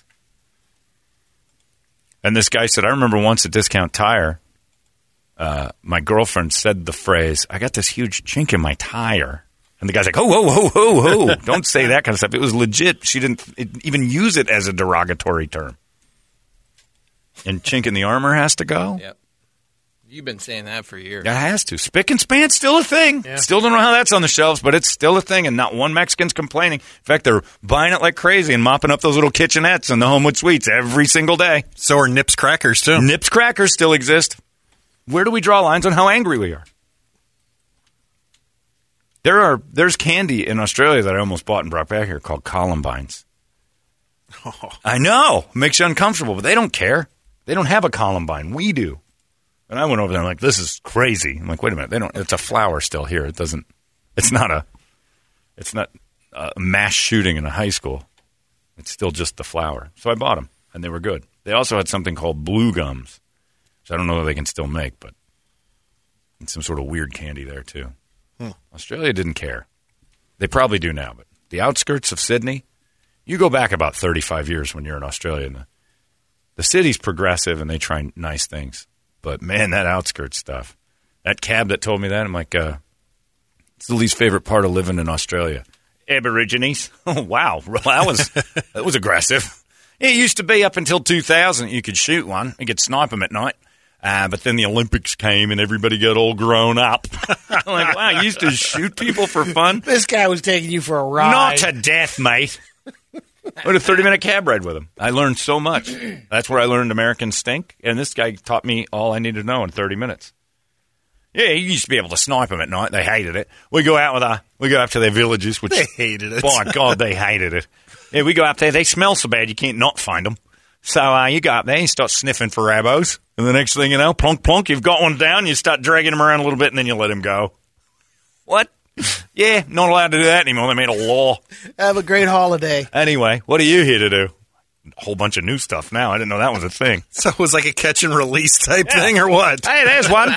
And this guy said, I remember once at Discount Tire, uh, my girlfriend said the phrase, I got this huge chink in my tire. And the guy's like, ho, ho, ho, ho, ho. Don't say that kind of stuff. It was legit. She didn't it, even use it as a derogatory term. And chink in the armor has to go? Yep. You've been saying that for years. It has to. Spick and span's still a thing. Yeah. Still don't know how that's on the shelves, but it's still a thing, and not one Mexican's complaining. In fact, they're buying it like crazy and mopping up those little kitchenettes in the Homewood Suites every single day. So are Nips crackers, too. Nips crackers still exist. Where do we draw lines on how angry we are? There are there's candy in Australia that I almost bought and brought back here called Columbines. Oh. I know. Makes you uncomfortable, but they don't care. They don't have a Columbine. We do. And I went over there and I'm like, this is crazy. I'm like, wait a minute. They don't. It's a flower still here. It doesn't. It's not a. It's not a mass shooting in a high school. It's still just the flower. So I bought them, and they were good. They also had something called Blue Gums, which I don't know if they can still make, but it's some sort of weird candy there too. Hmm. Australia didn't care. They probably do now, but the outskirts of Sydney, you go back about thirty-five years when you're in Australia, and the, the city's progressive and they try nice things. But, man, that outskirts stuff. That cab that told me that, I'm like, uh, it's the least favorite part of living in Australia. Aborigines. Oh, wow. That was that was aggressive. It used to be up until two thousand you could shoot one. You could snipe them at night. Uh, but then the Olympics came and everybody got all grown up. I'm like, wow, you used to shoot people for fun? This guy was taking you for a ride. Not to death, mate. I had a thirty-minute cab ride with him. I learned so much. That's where I learned American stink, and this guy taught me all I needed to know in thirty minutes. Yeah, you used to be able to snipe them at night. They hated it. We go out with our, we go up to their villages, which They hated it. By God, they hated it. Yeah, we go up there. They smell so bad you can't not find them. So uh, you go up there, you start sniffing for rabos, and the next thing you know, plonk, plonk, you've got one down, you start dragging him around a little bit, and then you let him go. What? Yeah, not allowed to do that anymore. They made a law. Have a great holiday. Anyway, what are you here to do? A whole bunch of new stuff now. I didn't know that was a thing. So it was like a catch and release type Yeah. thing or what? Hey, there's one.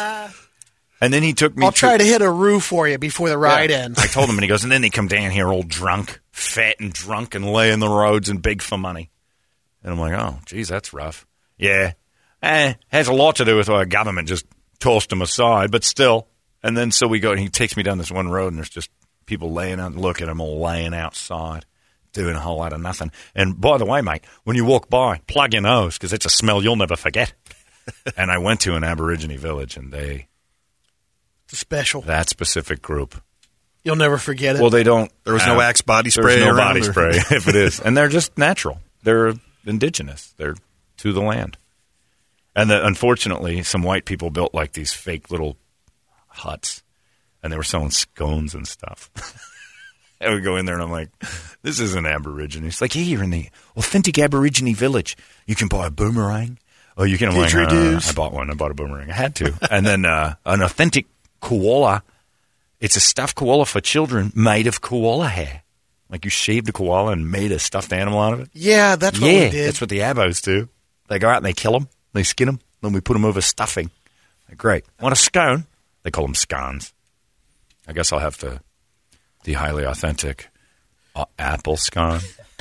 And then he took me I'll try to hit a roof for you before the ride Yeah. ends. I told him, and he goes, and then they come down here all drunk, fat and drunk, and lay in the roads and beg for money. And I'm like, oh, geez, that's rough. Yeah. Eh, has a lot to do with why our government just tossed him aside, but still. And then so we go, and he takes me down this one road, and there's just people laying out, look at him all laying outside, doing a whole lot of nothing. And by the way, mate, when you walk by, plug your nose, because it's a smell you'll never forget. And I went to an Aborigine village, and they, It's special. that specific group, You'll never forget it. well, they don't. There was have- no Axe body spray There's no around, body or- spray, if it is. And they're just natural. They're indigenous. They're to the land. And the, unfortunately, some white people built like these fake little huts, and they were selling scones and stuff. I would go in there, and I'm like, this isn't Aborigine. It's like, yeah, you're in the authentic Aborigine village. You can buy a boomerang. Oh, you can. I'm like, uh, Didgeridoos. I bought one. I bought a boomerang. I had to. And then uh, an authentic koala. It's a stuffed koala for children made of koala hair. Like you shaved a koala and made a stuffed animal out of it. yeah, that's what yeah, we did. that's what the Abos do. They go out and they kill them. They skin them. Then we put them over stuffing. Great. Want a scone? They call them scones. I guess I'll have the the highly authentic uh, apple scone.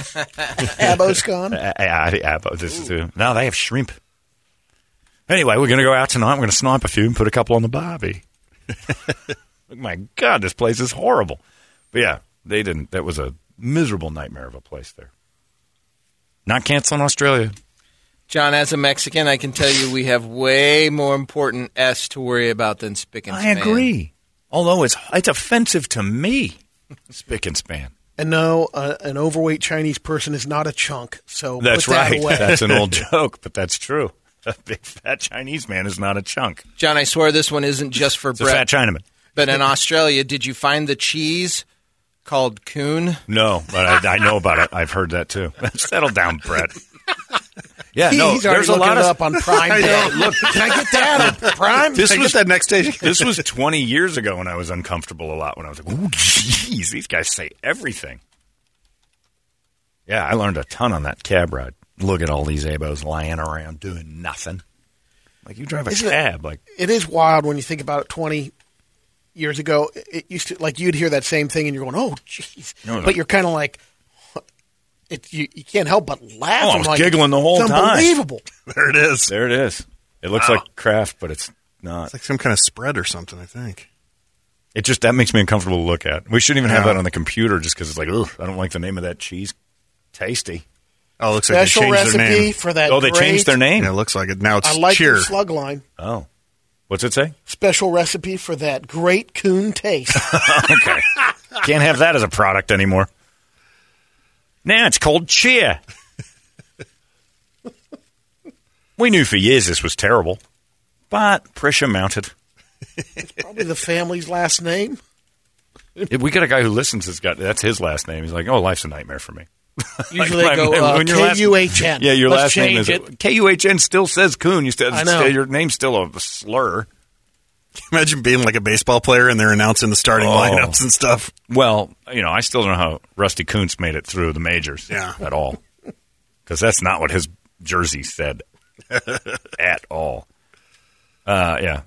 Aboscon. Uh, uh, apple. This is uh, no, they have shrimp. Anyway, we're going to go out tonight. We're going to snipe a few and put a couple on the barbie. My God, this place is horrible. But yeah, they didn't. That was a miserable nightmare of a place there. Not canceling Australia. John, as a Mexican, I can tell you we have way more important S to worry about than spick and I span. agree. Although it's it's offensive to me, spick and span. And no, uh, an overweight Chinese person is not a chunk. So That's put that right. away. That's an old joke, but that's true. A big fat Chinese man is not a chunk. John, I swear this one isn't just for It's a Brett. fat Chinaman. But in Australia, did you find the cheese called coon? No, but I, I know about it. I've heard that too. Settle down, Brett. Yeah, no, He's already there's a looking lot it of up on Prime Day. Look, Can I get that on Prime? This I was get that next station. This was twenty years ago when I was uncomfortable a lot. When I was like, "Ooh, jeez, these guys say everything." Yeah, I learned a ton on that cab ride. Look at all these abos lying around doing nothing. Like you drive a Isn't it- cab, like It is wild when you think about it. Twenty years ago, it used to like you'd hear that same thing, and you're going, "Oh, jeez," No, no. but you're kind of like, it, you, you can't help but laugh. Oh, I I'm was like, giggling the whole it's time. Unbelievable. There it is. there it is. It looks Wow. like Kraft, but it's not. It's like some kind of spread or something, I think. It just that makes me uncomfortable to look at. We shouldn't even have Yeah. that on the computer, just because it's like, ugh, I don't like the name of that cheese. Tasty. Oh, it looks Special like they changed their recipe name. for that. Oh, they great, changed their name. Yeah, it looks like it. Now it's I like Cheer. the slug line. Oh, what's it say? Special recipe for that great coon taste. Okay, can't have that as a product anymore. Now it's called Cheer. We knew for years this was terrible, but pressure mounted. Probably the family's last name. If we got a guy who listens that's got that's his last name. He's like, oh, life's a nightmare for me. Usually Like, they go my- uh, when your last- K U H N. Yeah, your Let's last name change is it. K U H N. Still says Coon. You still, I know. your name's still a slur. Imagine being like a baseball player and they're announcing the starting Oh. lineups and stuff. Well, you know, I still don't know how Rusty Kuntz made it through the majors Yeah. at all, because that's not what his jersey said at all. Uh, yeah.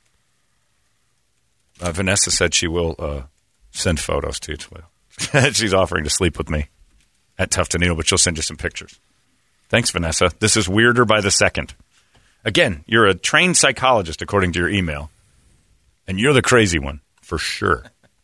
Uh, Vanessa said she will uh, send photos to you. Twitter. She's offering to sleep with me at Tough to Needle, but she'll send you some pictures. Thanks, Vanessa. This is weirder by the second. Again, you're a trained psychologist, according to your email, and you're the crazy one, for sure.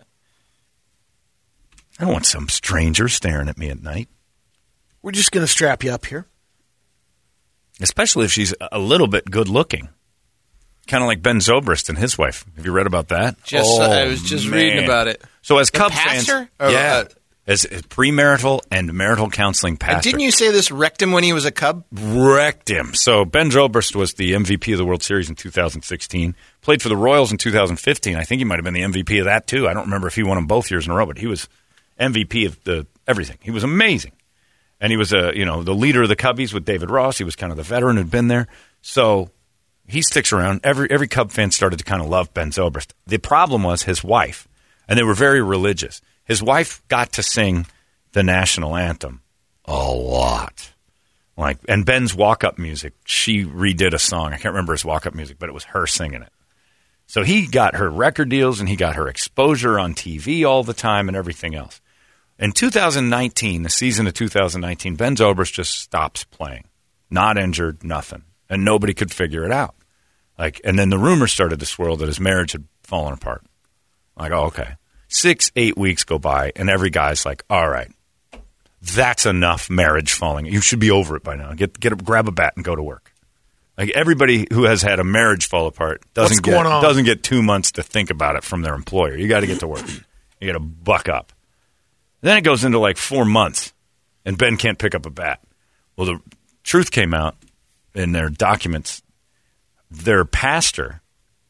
I don't want some stranger staring at me at night, We're just going to strap you up here. especially if she's a little bit good-looking. Kind of like Ben Zobrist and his wife. Have you read about that? Just Oh, I was just man. reading about it. So as The Cubs pastor? fans, Or, yeah, uh, as as premarital and marital counseling pastor, And didn't you say this wrecked him when he was a Cub? wrecked him. So Ben Zobrist was the M V P of the World Series in two thousand sixteen. Played for the Royals in two thousand fifteen. I think he might have been the M V P of that too. I don't remember if he won them both years in a row, but he was M V P of the everything. He was amazing, and he was a you know the leader of the Cubbies with David Ross. He was kind of the veteran who'd been there. So he sticks around. Every every Cub fan started to kind of love Ben Zobrist. The problem was his wife, and they were very religious. His wife got to sing the national anthem a lot. Like, and Ben's walk-up music, she redid a song. I can't remember his walk-up music, but it was her singing it. So he got her record deals, and he got her exposure on T V all the time and everything else. In two thousand nineteen, the season of two thousand nineteen, Ben Zobrist just stops playing. Not injured, nothing. And nobody could figure it out. Like, and then the rumors started to swirl that his marriage had fallen apart. Like, oh, okay. Six, eight weeks go by, and every guy's like, all right, that's enough marriage falling. You should be over it by now. Get get a, grab a bat and go to work. Like, everybody who has had a marriage fall apart doesn't What's get going on? doesn't get two months to think about it from their employer. You got to get to work. You got to buck up. Then it goes into like four months, and Ben can't pick up a bat. Well, the truth came out in their documents. Their pastor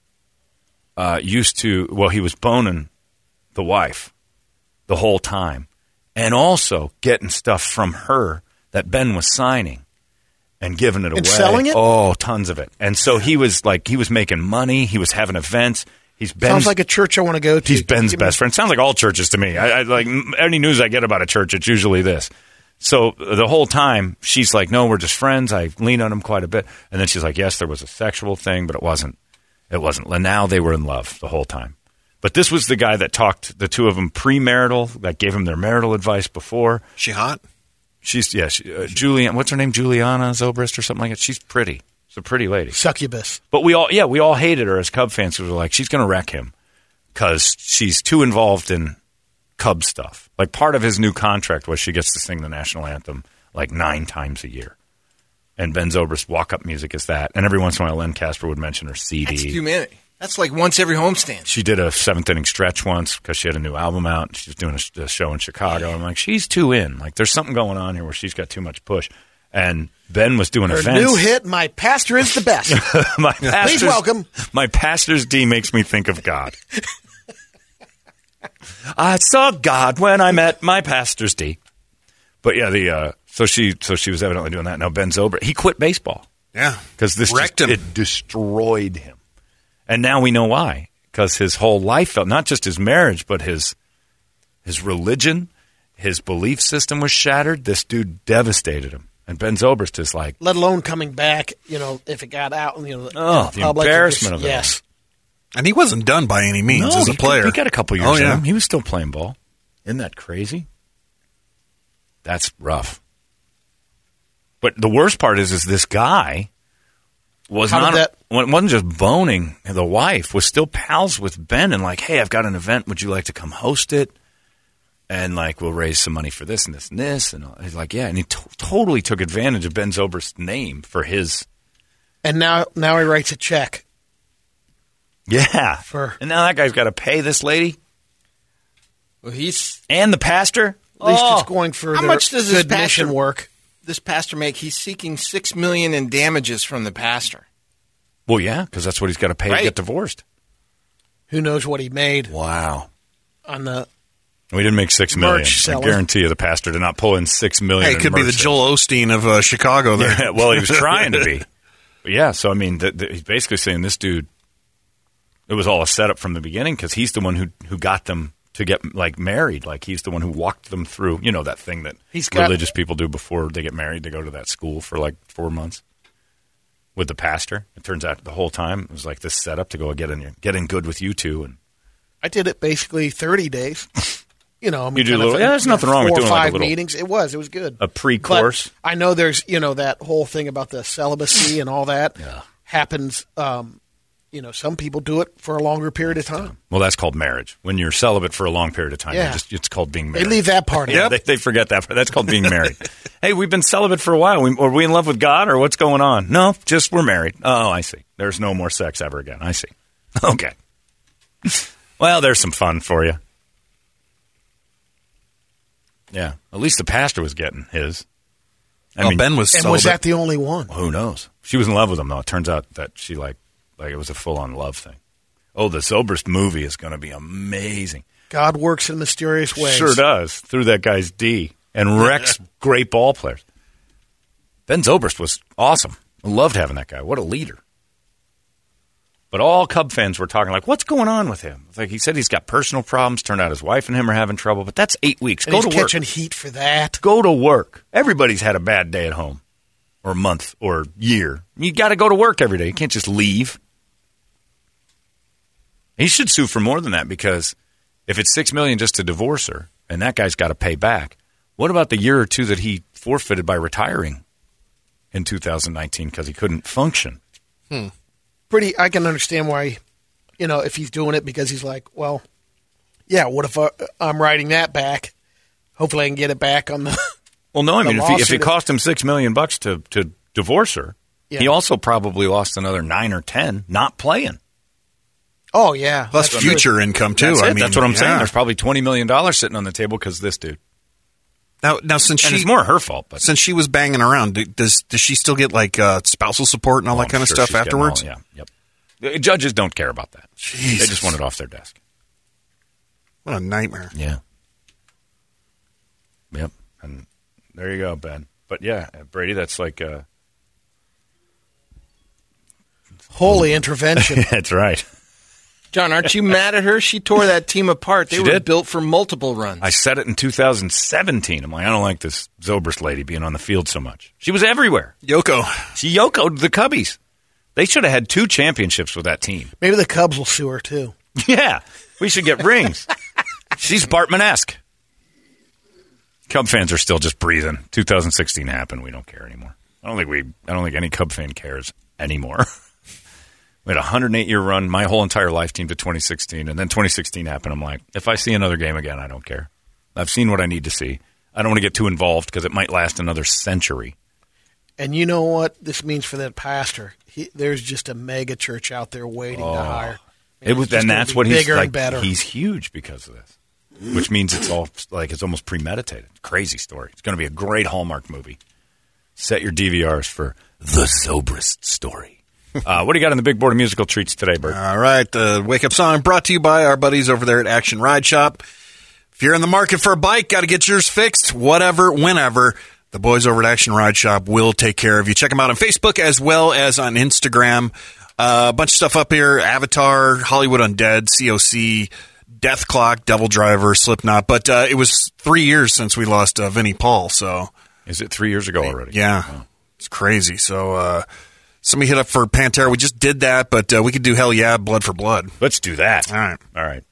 uh, used to, well, he was boning the wife the whole time, and also getting stuff from her that Ben was signing and giving it And away. selling it? Oh, tons of it. And so he was like, he was making money. He was having events. He's Ben's, Sounds like a church I want to go to. he's Ben's Give me- best friend. Sounds like all churches to me. I, I like any news I get about a church, it's usually this. So the whole time she's like, "No, we're just friends." I lean on him quite a bit, and then she's like, "Yes, there was a sexual thing, but it wasn't. It wasn't." And now they were in love the whole time. But this was the guy that talked the two of them premarital, that gave him their marital advice before. She hot? She's yeah, she, uh, Julian. What's her name? Juliana Zobrist or something like that. She's pretty. She's a pretty lady. Succubus. But we all, yeah, we all hated her as Cub fans because we were like, she's going to wreck him because she's too involved in Cub stuff. Like, part of his new contract was she gets to sing the national anthem like nine times a year. And Ben Zobrist's walk-up music is that. And every once in a while, Len Casper would mention her C D. That's too many. That's like once every homestand. She did a seventh inning stretch once because she had a new album out. And she was doing a, a show in Chicago. I'm like, she's too in. Like, there's something going on here where she's got too much push. And Ben was doing Her events. new hit, My Pastor is the Best. my Please pastor's- welcome. My pastor's D makes me think of God. I saw God when I met my pastor's D. But yeah, the uh, so she so she was evidently doing that. Now Ben Zobrist, he quit baseball. Yeah. Because this Wrecked just, him. it destroyed him. And now we know why. Because his whole life felt, not just his marriage, but his his religion, his belief system was shattered. This dude devastated him. And Ben Zobrist is like, Let alone coming back, you know, if it got out in, you know, Oh, in the public. embarrassment just, of it. Yes. And he wasn't done by any means no, as a he, player. he got a couple years Oh, in yeah. him. He was still playing ball. Isn't that crazy? That's rough. But the worst part is, is this guy was How not did that- wasn't just boning the wife, was still pals with Ben and like, hey, I've got an event. Would you like to come host it? And like, we'll raise some money for this and this and this. And he's like, yeah. And he to- totally took advantage of Ben Zobrist's name for his. And now, now he writes a check. Yeah. For- and now that guy's got to pay this lady Well, he's and the pastor. At least Oh. it's going for How their much does this good mission pastor- work. this pastor make? He's seeking six million in damages from the pastor. Well, yeah, because that's what he's got to pay Right. to get divorced. Who knows what he made Wow. on the We didn't make six million. Merch I selling. guarantee you, the pastor did not pull in six million. Hey, it in could be the merch Joel Osteen of uh, Chicago there. sales. Yeah, well, he was trying to be. But yeah, so I mean, the, the, he's basically saying this dude. It was all a setup from the beginning because he's the one who who got them to get like married. Like he's the one who walked them through. You know that thing that He's got- religious people do before they get married. They go to that school for like four months with the pastor. It turns out the whole time it was like this setup to go get in your, get in good with you two and. I did it basically thirty days. You know, I mean, You do a kind of little- thing. yeah, there's nothing wrong with Four or doing like a five little- meetings. It was, it was good. A pre-course? But I know there's, you know, that whole thing about the celibacy and all that Yeah. happens. Um, you know, some people do it for a longer period of time. Well, that's called marriage. When you're celibate for a long period of time, Yeah. you're just, it's called being They married. leave that part Yeah, out. they, they forget that. That's called being married. Hey, we've been celibate for a while. We, are we in love with God or what's going on? No, just we're married. Oh, I see. There's no more sex ever again. I see. Okay. Well, there's some fun for you. Yeah. At least the pastor was getting his. I Well, mean, Ben was And celibate. was that the only one? who knows? She was in love with him, though. It turns out that she, like, like it was a full-on love thing. Oh, the Zobrist movie is going to be amazing. God works in mysterious ways. Sure does, through that guy's D. And wrecks great ball players. Ben Zobrist was awesome. I loved having that guy. What a leader. But all Cub fans were talking like, what's going on with him? It's like he said he's got personal problems. Turned out his wife and him are having trouble. But that's eight weeks. And Go he's to work. catching heat for that. Go to work. Everybody's had a bad day at home or month or year. You got to go to work every day. You can't just leave. He should sue for more than that because if it's six million dollars just to divorce her and that guy's got to pay back, what about the year or two that he forfeited by retiring in two thousand nineteen because he couldn't function? Pretty, I can understand why, you know, if he's doing it because he's like, well, yeah, what if I, I'm writing that back? Hopefully I can get it back on the. Well, no, I The mean, if, he, if it lawsuit- cost him six million dollars bucks to, to divorce her, Yeah. he also probably lost another nine or ten not playing. Oh, yeah. Plus that's future true. income, too. That's, I it. mean, That's what I'm saying. yeah. There's probably twenty million dollars sitting on the table because of this dude. Now, now since And she it's more her fault. But since she was banging around, do- does does she still get like uh, spousal support and all Oh, that kind I'm of sure stuff she's getting afterwards? all- yeah, yep. The judges don't care about that. Jesus. They just want it off their desk. What a nightmare! Yeah. Yep. And there you go, Ben. But yeah, Brady, that's like uh Holy intervention. that's right. John, aren't you mad at her? She tore that team apart. They She were did. built for multiple runs. I said it in two thousand seventeen. I'm like, I don't like this Zobrist lady being on the field so much. She was everywhere. Yoko, She yokoed the Cubbies. They should have had two championships with that team. Maybe the Cubs will sue her, too. Yeah, we should get rings. She's Bartman-esque. Cub fans are still just breathing. two thousand sixteen happened. We don't care anymore. I don't think we. I don't think any Cub fan cares anymore. We had a one hundred eight year run, my whole entire life team to twenty sixteen, and then twenty sixteen happened. I'm like, if I see another game again, I don't care. I've seen what I need to see. I don't want to get too involved because it might last another century. And you know what this means for that pastor? He, there's just a mega church out there waiting Oh. to hire. It was, just and gonna that's be what he's bigger and like. better. He's huge because of this, which means it's all like it's almost premeditated. Crazy story. It's going to be a great Hallmark movie. Set your D V Rs for The Soberest Story. Uh, what do you got on the big board of musical treats today, Bert? All right, the Wake Up Song brought to you by our buddies over there at Action Ride Shop. If you're in the market for a bike, got to get yours fixed, whatever, whenever, the boys over at Action Ride Shop will take care of you. Check them out on Facebook as well as on Instagram. Uh, a bunch of stuff up here, Avatar, Hollywood Undead, C O C, Death Clock, Devil Driver, Slipknot. But uh, it was three years since we lost uh, Vinnie Paul, so... Is it three years ago already? Yeah, oh. It's crazy. So uh, somebody hit up for Pantera. We just did that, but uh, we could do Hell Yeah, Blood for Blood. Let's do that. All right. All right.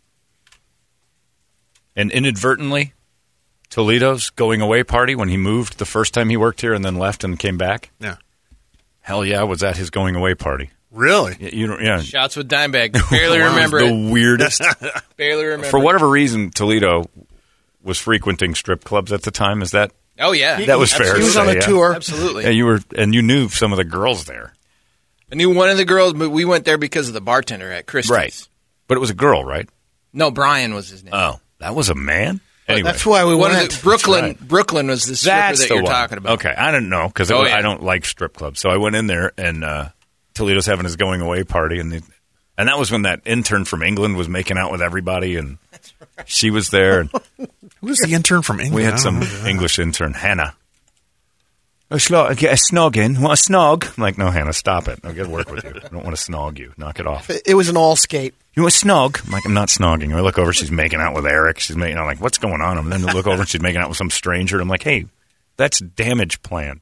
And inadvertently, Toledo's going away party when he moved the first time he worked here and then left and came back. Yeah. Hell Yeah was at his going away party. Really? You, you don't, yeah. Shots with Dimebag. Barely remember the it. weirdest. Barely remember. For whatever reason, Toledo was frequenting strip clubs at the time. Is that Oh yeah, that was fair? He to was say, on a yeah. tour. Absolutely. Yeah, you were, and you knew some of the girls there, I knew one of the girls, but we went there because of the bartender at Christie's. right? But it was a girl, right? No, Brian was his name. Oh, that was a man. Anyway, That's why we One went. of the, Brooklyn. right. Brooklyn was the stripper That's that the you're one. talking about. Okay, I didn't know because Oh, yeah. I don't like strip clubs. So I went in there, and uh, Toledo's having his going away party, and the, and that was when that intern from England was making out with everybody, and she was there, and Who was the intern from England? we had I don't some know who that is. English intern, Hannah. I slo- get a snog in. Want a snog? I'm like, no, Hannah, stop it. I'll get to work with you. I don't want to snog you. Knock it off. It was an all skate. You want a snog? I'm like, I'm not snogging. I look over, she's making out with Eric. She's making, I'm like, what's going on? And then I look over, and she's making out with some stranger. I'm like, hey, that's Damage Plan.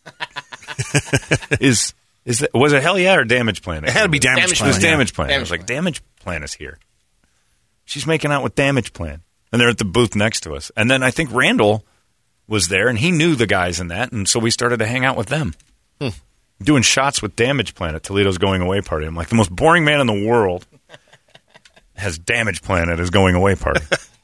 is is that, was it Hell Yeah or Damage Plan? It had to be Damage, Damage It Plan. was yeah. Damage Plan. I Damage was like, Plan. Damage Plan is here. She's making out with Damage Plan. And they're at the booth next to us. And then I think Randall was there, and he knew the guys in that, and so we started to hang out with them. Hmm. Doing shots with Damage Plan at Toledo's going away party. I'm like, the most boring man in the world has Damage Plan at his going away party.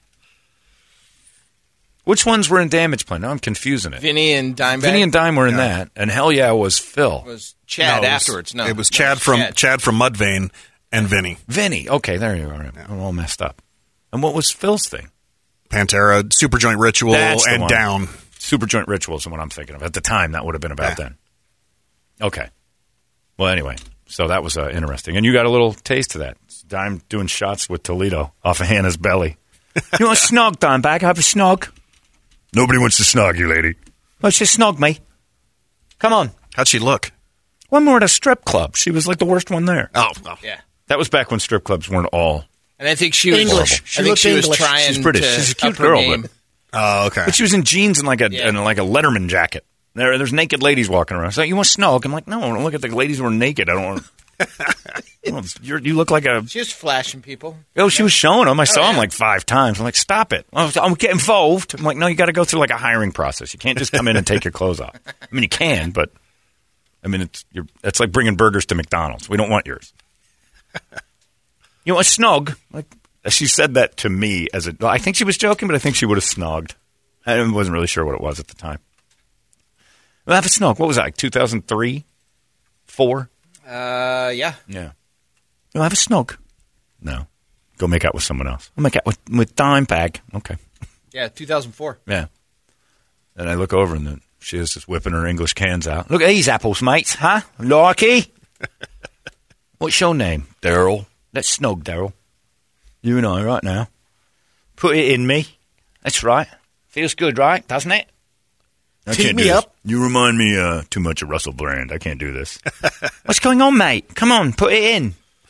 Which ones were in Damage Plan? Now I'm confusing it. Vinny and Dimebag. Vinny and Dime were in that, and Hell Yeah was Phil. was Chad No, it was- afterwards. No, It was No, Chad from Chad. Chad from Mudvayne and Vinny. Vinny. Okay, there you are. I'm all messed up. And what was Phil's thing? Pantera, Superjoint Ritual, That's the and one. Down. Superjoint Rituals is what I'm thinking of. At the time, that would have been about Yeah. then. Okay. Well, anyway, so that was uh, interesting. And you got a little taste of that. Dime doing shots with Toledo off of Hannah's belly. You want a snog, Dimebag? Have a snog. Nobody wants to snog you, lady. Let's just snog me. Come on. How'd she look? When we were at a strip club, she was like the worst one there. Oh, oh. Yeah, That was back when strip clubs weren't all. and I think she was. English. She I think looked she was English. trying. She's British. To She's a cute up her girl, game. but- Oh, okay. But she was in jeans and like a Yeah. and like a Letterman jacket. There, there's naked ladies walking around. So you want snog? I'm like, no, I don't look at the ladies who are naked. I don't want. Well, you're, you look like a. She was flashing people. Oh, she was showing them. I saw yeah. them like five times. I'm like, stop it. I'm I'm getting involved. I'm like, no, you got to go through like a hiring process. You can't just come in and take your clothes off. I mean, you can, but I mean, it's you're, it's like bringing burgers to McDonald's. We don't want yours. You want a snog? Like she said that to me as a. I think she was joking, but I think she would have snogged. I wasn't really sure what it was at the time. Well, have a snog. What was that? Like two thousand three, four? Uh, yeah. Yeah. You'll have a snog. No. Go make out with someone else. I'll make out with, with Dimebag. Okay. Yeah, two thousand four. Yeah. And I look over and then she is just whipping her English cans out. Look at these apples, mates, huh? Likey? What's your name? Daryl. Let's snog, Daryl. You and I right now. Put it in me. That's right. Feels good, right? Doesn't it? I Tee can't me do this. up. You remind me uh, too much of Russell Brand. I can't do this. What's going on, mate? Come on, put it in.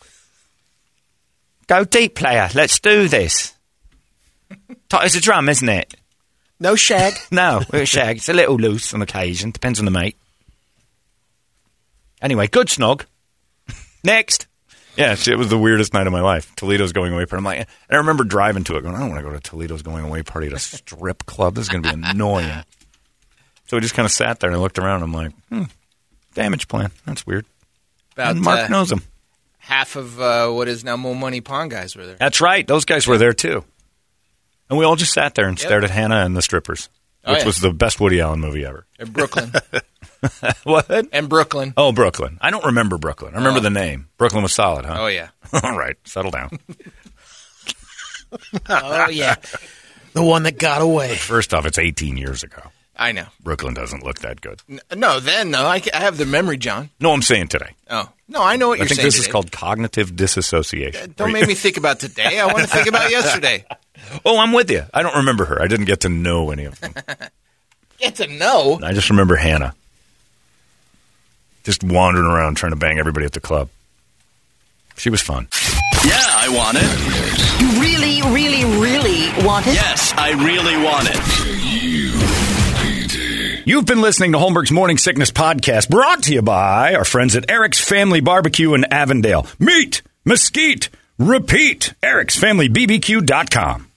Go deep, player. Let's do this. Tight as a drum, isn't it? No shag. No, it's shag. It's a little loose on occasion. Depends on the mate. Anyway, good snog. Next. Yeah, it was the weirdest night of my life. Toledo's going away party. I'm like, and I remember driving to it going, I don't want to go to Toledo's going away party at a strip club. This is going to be annoying. So we just kind of sat there and I looked around. I'm like, hmm, Damage Plan. That's weird. About And Mark uh, knows them. half of uh, what is now Mo Money Pawn guys were there. That's right. Those guys were there too. And we all just sat there and Yep. stared at Hannah and the strippers, Oh, which yeah. was the best Woody Allen movie ever. In Brooklyn. What? And Brooklyn. Oh, Brooklyn. I don't remember Brooklyn. I remember Oh. the name. Brooklyn was solid, huh? Oh, yeah. All right. Settle down. Oh, yeah. The one that got away. First off, it's eighteen years ago. I know. Brooklyn doesn't look that good. N- No, then, no. I, ca- I have the memory, John. No, I'm saying today. Oh. No, I know what I you're think saying this is today. called cognitive disassociation. Don't make me think about today. I want to think about yesterday. Oh, I'm with you. I don't remember her. I didn't get to know any of them. Get to know. I just remember Hannah. Just wandering around trying to bang everybody at the club. She was fun. Yeah, I want it. You really, really, really want it? Yes, I really want it. You've been listening to Holmberg's Morning Sickness Podcast, brought to you by our friends at Eric's Family Barbecue in Avondale. Meet, mesquite, repeat. Eric's Family B B Q dot com.